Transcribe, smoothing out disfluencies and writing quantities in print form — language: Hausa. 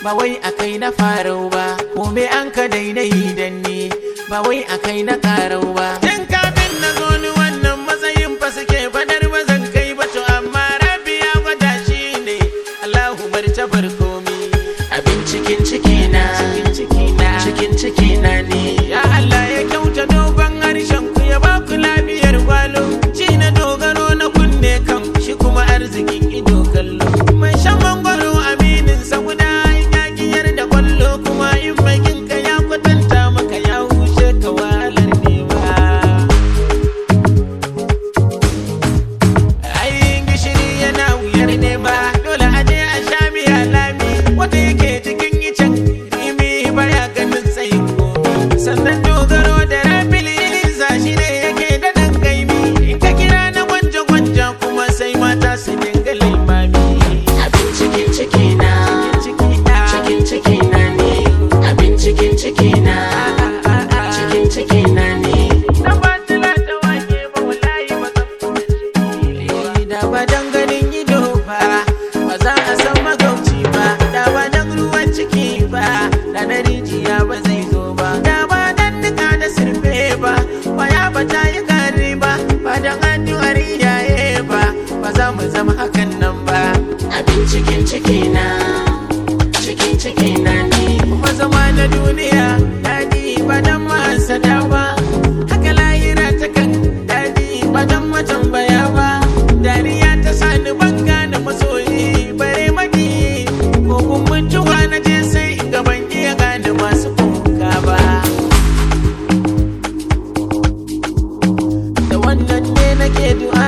ba wai akai na farau ba, kome an ka daidai dan ni ba wai akai na karau ba. Tun kafin na zo ni wannan matsayin fa suke fadar ba zan kai ba to amma Rabbi ya gwada shi ne Allahu bar ta komi. Abin cikin cikina cikin cikina ne ya Allah ya kyauta dogon harshen ku ya ba ku lafiyar gwalo, shi na dogaro na kunne kan shi kuma arzikin ido kallo. Mai shan mangwaro aminin sa guda yakiyar da kwallo, kuma in bakin ka ya kwatanta maka ya hushe ka wahalar nema. Ayin gishiri yana wuyar nema, dole a je a sha miya lami, wanda yake cikin icen rimi baya ganin tsayin gobe. Sannan dogaro da Rabbil Izza shi ne yake da ɗan gaimi, in ka kira na gwanja-gwanja kuma sai mata su dinga limami. Abin cikin cikina cikin cikina ne, abin cikin cikina cikin cikina ne. Na ba tila da wake ba wallahi ba zan fita da ba dan ganin ido ba, ba za a san magauci ba, da ba dan ruwan ciki ba, da na rijiya ba zai zo ba, da ba dan nika da sirfe ba, waya ba ta yi gari ba, ba dan addu'ar iyaye ba, ba za mu zama hakan nan ba. Abin cikin cikina cikin cikina ne, kuma zama na duniya daɗi ba dan mahasada ba, haka lahira ta kan daɗi ba dan matambaya ba. Dariya ta sani ban gane masoyi bare maki, ko kun mutuwa na je sai in ga ban iya gane masu kuka ba. Da wannan ne nake du'a